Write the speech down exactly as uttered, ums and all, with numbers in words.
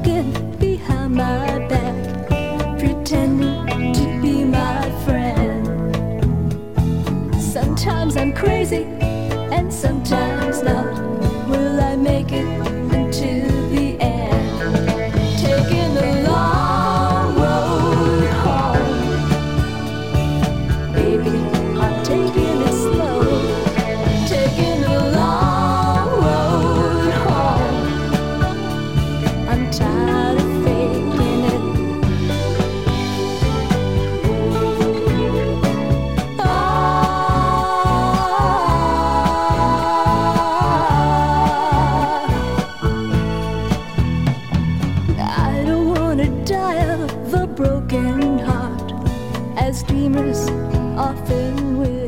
talking behind my back, pretending to be my friend. Sometimes I'm crazy and sometimes not. Will I make it into the end? Taking the long road home. Baby, I'm taking it slow. Taking the long road home. I'm tired of faking it. Oh, I don't wanna die of a broken heart, as dreamers often will.